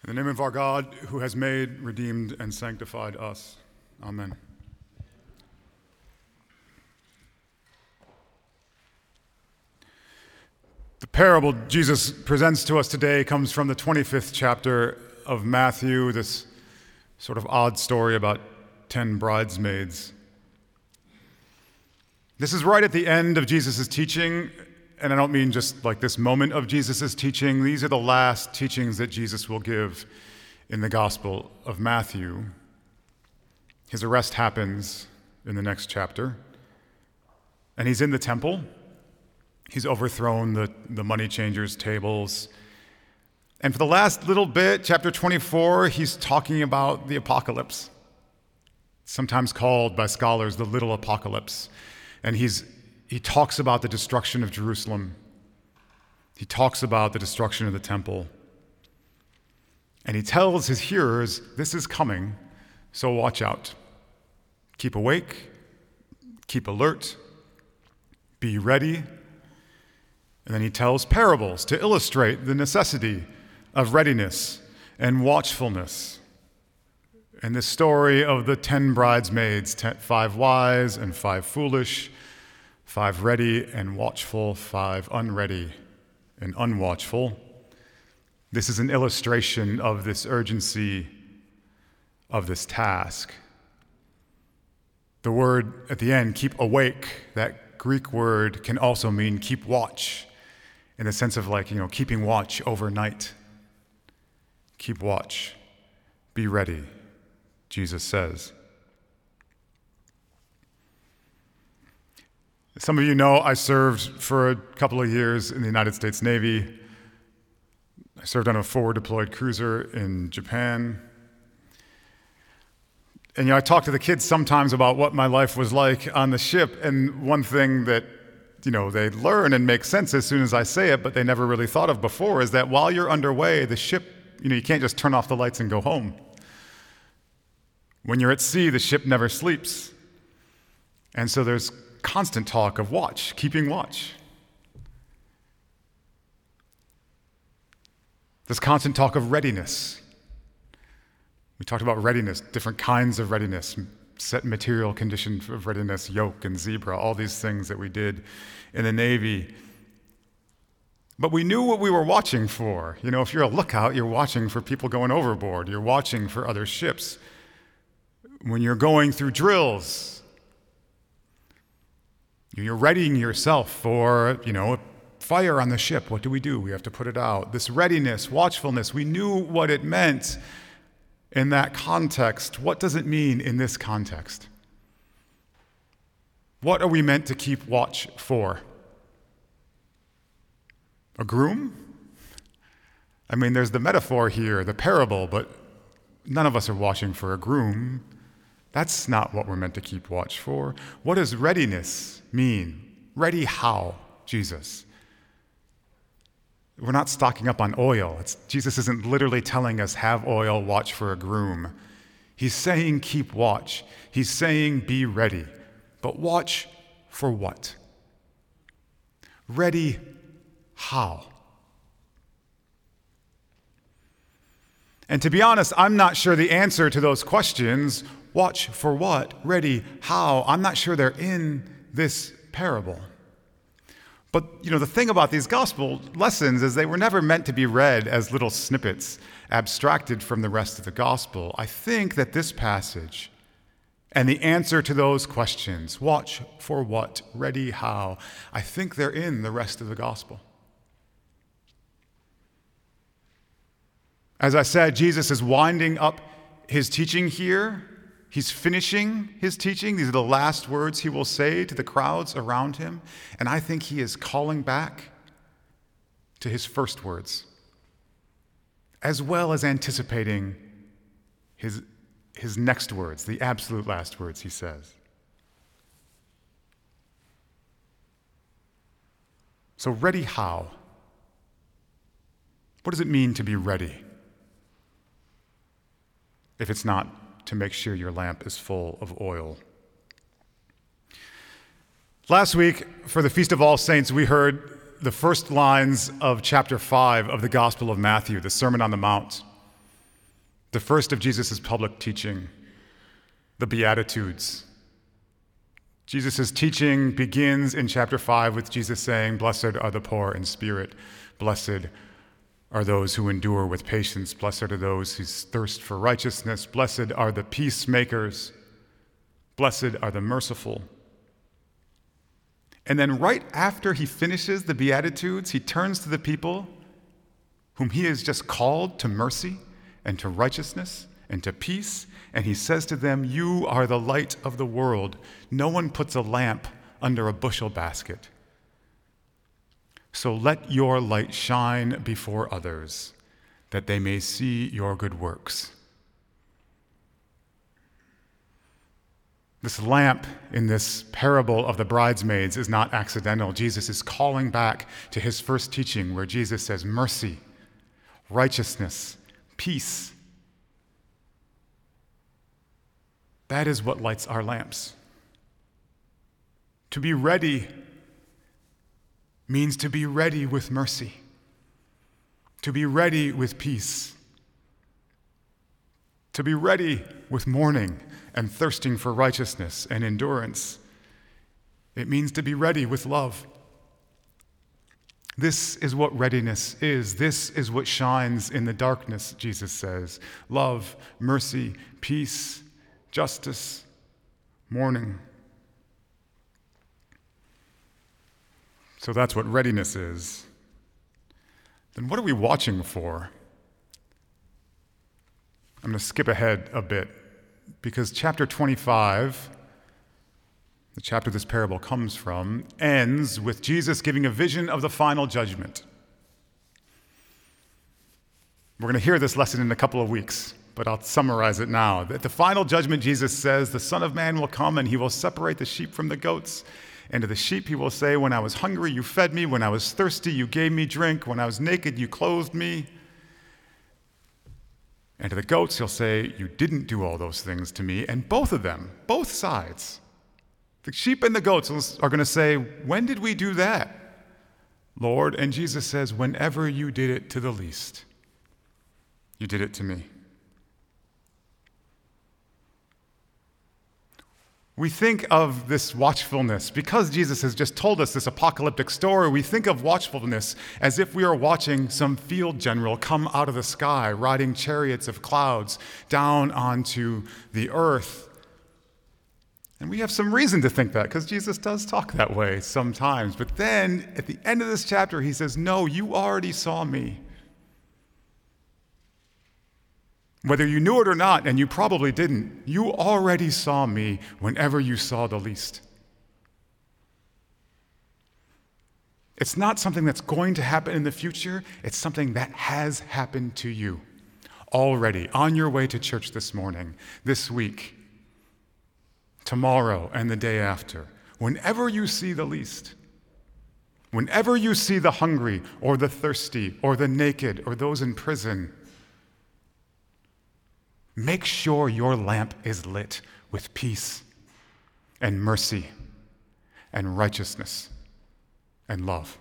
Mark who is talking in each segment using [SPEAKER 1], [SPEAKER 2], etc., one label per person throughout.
[SPEAKER 1] In the name of our God, who has made, redeemed, and sanctified us. Amen. The parable Jesus presents to us today comes from the 25th chapter of Matthew, this sort of odd story about 10 bridesmaids. This is right at the end of Jesus' teaching, and I don't mean just like this moment of Jesus' teaching. These are the last teachings that Jesus will give in the Gospel of Matthew. His arrest happens in the next chapter, and he's in the temple. He's overthrown the money changers' tables. And for the last little bit, chapter 24, he's talking about the apocalypse, sometimes called by scholars the little apocalypse. And he talks about the destruction of Jerusalem. He talks about the destruction of the temple. And he tells his hearers, this is coming, so watch out. Keep awake, keep alert, be ready. And then he tells parables to illustrate the necessity of readiness and watchfulness. And this story of the 10 bridesmaids, 5 wise and 5 foolish, 5 ready and watchful, 5 unready and unwatchful. This is an illustration of this urgency of this task. The word at the end, keep awake, that Greek word can also mean keep watch, in the sense of keeping watch overnight. Keep watch, be ready, Jesus says. Some of you know I served for a couple of years in the United States Navy. I served on a forward deployed cruiser in Japan. And I talk to the kids sometimes about what my life was like on the ship, and one thing that they learn and make sense as soon as I say it, but they never really thought of before, is that while you're underway, the ship, you can't just turn off the lights and go home. When you're at sea, the ship never sleeps. And so there's constant talk of watch, keeping watch. There's constant talk of readiness. We talked about readiness, different kinds of readiness, set material condition of readiness, yoke and zebra, all these things that we did in the Navy. But we knew what we were watching for. If you're a lookout, you're watching for people going overboard. You're watching for other ships. When you're going through drills, you're readying yourself for, a fire on the ship. What do? We have to put it out. This readiness, watchfulness, we knew what it meant in that context. What does it mean in this context? What are we meant to keep watch for? A groom? There's the metaphor here, the parable, but none of us are watching for a groom. That's not what we're meant to keep watch for. What does readiness mean? Ready how, Jesus? We're not stocking up on oil. Jesus isn't literally telling us have oil, watch for a groom. He's saying keep watch. He's saying be ready. But watch for what? Ready how? And to be honest, I'm not sure the answer to those questions, watch for what, ready how, I'm not sure they're in this parable. But, the thing about these gospel lessons is they were never meant to be read as little snippets abstracted from the rest of the gospel. I think that this passage and the answer to those questions, watch for what, ready how, I think they're in the rest of the gospel. As I said, Jesus is winding up his teaching here. He's finishing his teaching. These are the last words he will say to the crowds around him. And I think he is calling back to his first words, as well as anticipating his next words, the absolute last words he says. So ready how? What does it mean to be ready? If it's not to make sure your lamp is full of oil. Last week, for the Feast of All Saints, we heard the first lines of chapter 5 of the Gospel of Matthew, the Sermon on the Mount. the first of Jesus' public teaching, the Beatitudes. Jesus' teaching begins in chapter 5 with Jesus saying, "Blessed are the poor in spirit. Blessed are those who endure with patience. Blessed are those who thirst for righteousness. Blessed are the peacemakers. Blessed are the merciful." And then right after he finishes the Beatitudes, he turns to the people whom he has just called to mercy and to righteousness and to peace, and he says to them, "You are the light of the world. No one puts a lamp under a bushel basket. So let your light shine before others, that they may see your good works." This lamp in this parable of the bridesmaids is not accidental. Jesus is calling back to his first teaching where Jesus says mercy, righteousness, peace. That is what lights our lamps. To be ready means to be ready with mercy, to be ready with peace, to be ready with mourning and thirsting for righteousness and endurance. It means to be ready with love. This is what readiness is. This is what shines in the darkness, Jesus says. Love, mercy, peace, justice, mourning. So that's what readiness is. Then what are we watching for? I'm going to skip ahead a bit because chapter 25, the chapter this parable comes from, ends with Jesus giving a vision of the final judgment. We're going to hear this lesson in a couple of weeks, but I'll summarize it now. At the final judgment, Jesus says, "The Son of Man will come and he will separate the sheep from the goats. And to the sheep he will say, 'When I was hungry, you fed me. When I was thirsty, you gave me drink. When I was naked, you clothed me.' And to the goats he'll say, 'You didn't do all those things to me.' And both of them, both sides, the sheep and the goats are going to say, 'When did we do that, Lord?' And Jesus says, 'Whenever you did it to the least, you did it to me.'" We think of this watchfulness, because Jesus has just told us this apocalyptic story, we think of watchfulness as if we are watching some field general come out of the sky, riding chariots of clouds down onto the earth. And we have some reason to think that, because Jesus does talk that way sometimes. But then, at the end of this chapter, he says, "No, you already saw me. Whether you knew it or not, and you probably didn't, you already saw me whenever you saw the least." It's not something that's going to happen in the future. It's something that has happened to you already on your way to church this morning, this week, tomorrow, and the day after. Whenever you see the least, whenever you see the hungry or the thirsty or the naked or those in prison, make sure your lamp is lit with peace and mercy and righteousness and love.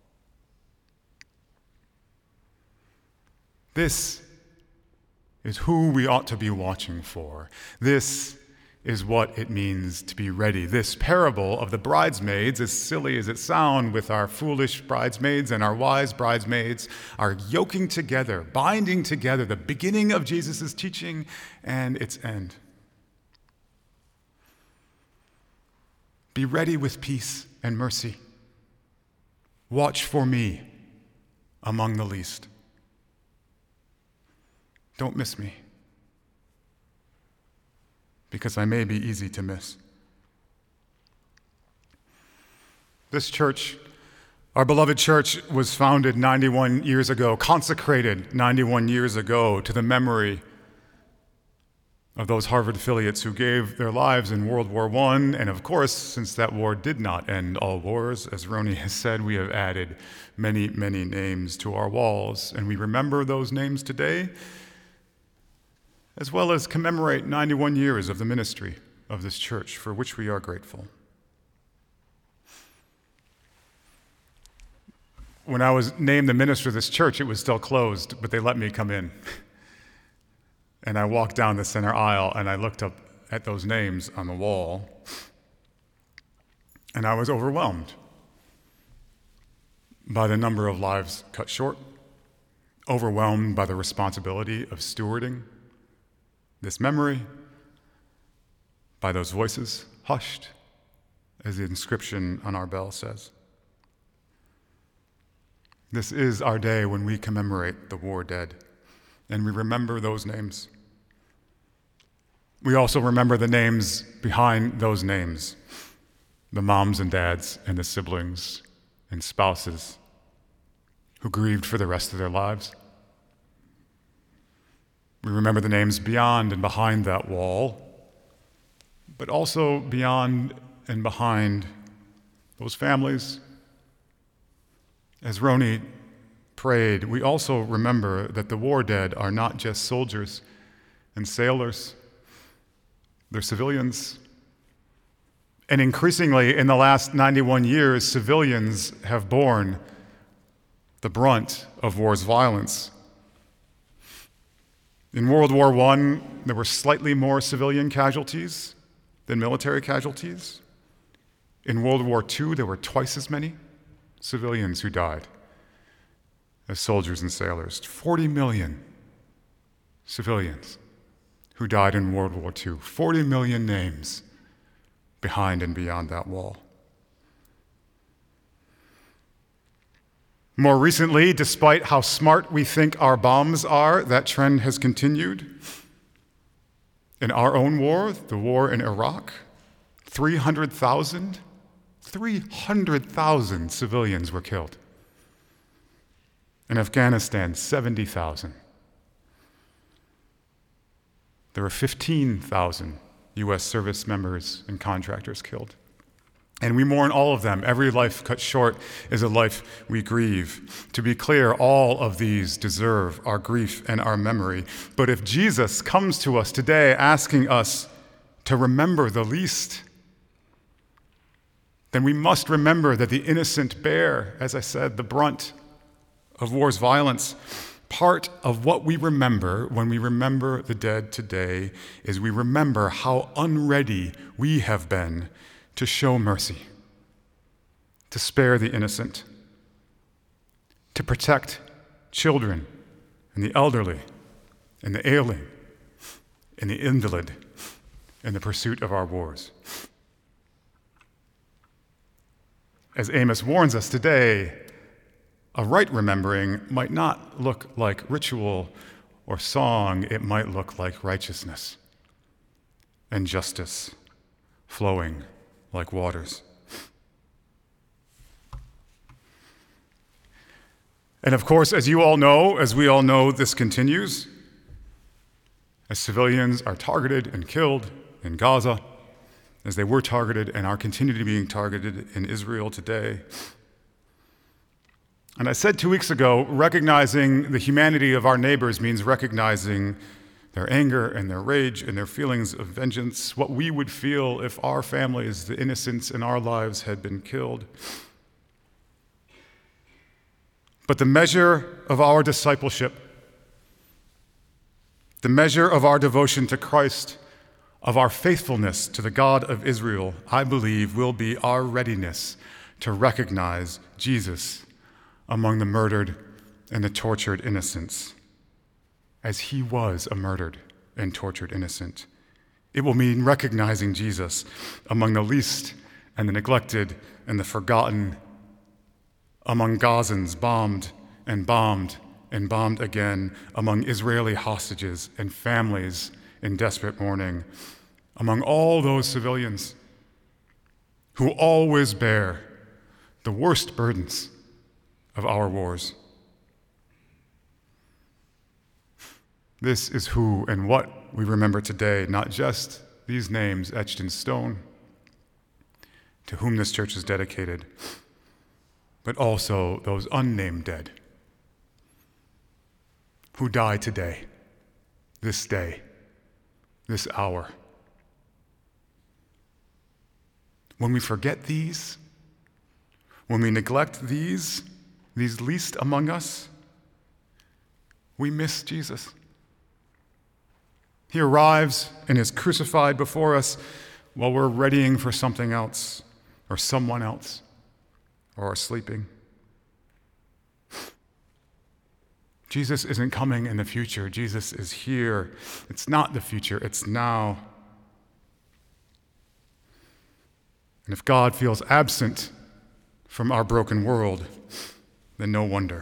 [SPEAKER 1] This is who we ought to be watching for. This is what it means to be ready. This parable of the bridesmaids, as silly as it sounds, with our foolish bridesmaids and our wise bridesmaids, are yoking together, binding together the beginning of Jesus' teaching and its end. Be ready with peace and mercy. Watch for me among the least. Don't miss me, because I may be easy to miss. This church, our beloved church, was founded 91 years ago, consecrated 91 years ago to the memory of those Harvard affiliates who gave their lives in World War I. And of course, since that war did not end all wars, as Roni has said, we have added many, many names to our walls. And we remember those names today, as well as commemorate 91 years of the ministry of this church, for which we are grateful. When I was named the minister of this church, it was still closed, but they let me come in. And I walked down the center aisle and I looked up at those names on the wall, and I was overwhelmed by the number of lives cut short, overwhelmed by the responsibility of stewarding this memory, by those voices hushed, as the inscription on our bell says. This is our day when we commemorate the war dead, and we remember those names. We also remember the names behind those names, the moms and dads and the siblings and spouses who grieved for the rest of their lives. We remember the names beyond and behind that wall, but also beyond and behind those families. As Roni prayed, we also remember that the war dead are not just soldiers and sailors. They're civilians. And increasingly, in the last 91 years, civilians have borne the brunt of war's violence. In World War I, there were slightly more civilian casualties than military casualties. In World War II, there were twice as many civilians who died as soldiers and sailors. 40 million civilians who died in World War II. 40 million names behind and beyond that wall. More recently, despite how smart we think our bombs are, that trend has continued. In our own war, the war in Iraq, 300,000 civilians were killed. In Afghanistan, 70,000. There were 15,000 U.S. service members and contractors killed. And we mourn all of them. Every life cut short is a life we grieve. To be clear, all of these deserve our grief and our memory. But if Jesus comes to us today asking us to remember the least, then we must remember that the innocent bear, as I said, the brunt of war's violence. Part of what we remember when we remember the dead today is we remember how unready we have been to show mercy, to spare the innocent, to protect children and the elderly and the ailing and the invalid in the pursuit of our wars. As Amos warns us today, a right remembering might not look like ritual or song, it might look like righteousness and justice flowing like waters. And of course, as you all know, as we all know, this continues. As civilians are targeted and killed in Gaza, as they were targeted and are continuing to be targeted in Israel today. And I said 2 weeks ago, recognizing the humanity of our neighbors means recognizing their anger and their rage and their feelings of vengeance, what we would feel if our families, the innocents in our lives, had been killed. But the measure of our discipleship, the measure of our devotion to Christ, of our faithfulness to the God of Israel, I believe will be our readiness to recognize Jesus among the murdered and the tortured innocents, as he was a murdered and tortured innocent. It will mean recognizing Jesus among the least and the neglected and the forgotten, among Gazans bombed and bombed and bombed again, among Israeli hostages and families in desperate mourning, among all those civilians who always bear the worst burdens of our wars. This is who and what we remember today, not just these names etched in stone, to whom this church is dedicated, but also those unnamed dead who die today, this day, this hour. When we forget these, when we neglect these least among us, we miss Jesus. He arrives and is crucified before us while we're readying for something else or someone else or are sleeping. Jesus isn't coming in the future. Jesus is here. It's not the future, it's now. And if God feels absent from our broken world, then no wonder.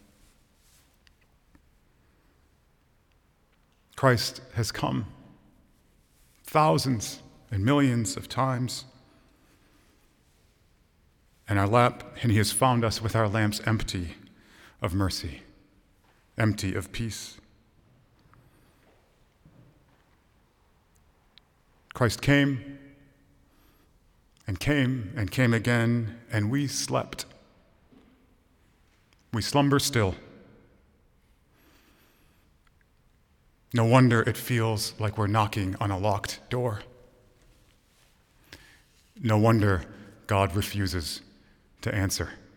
[SPEAKER 1] Christ has come thousands and millions of times, and he has found us with our lamps empty of mercy, empty of peace. Christ came and came and came again, and we slept. We slumber still. No wonder it feels like we're knocking on a locked door. No wonder God refuses to answer.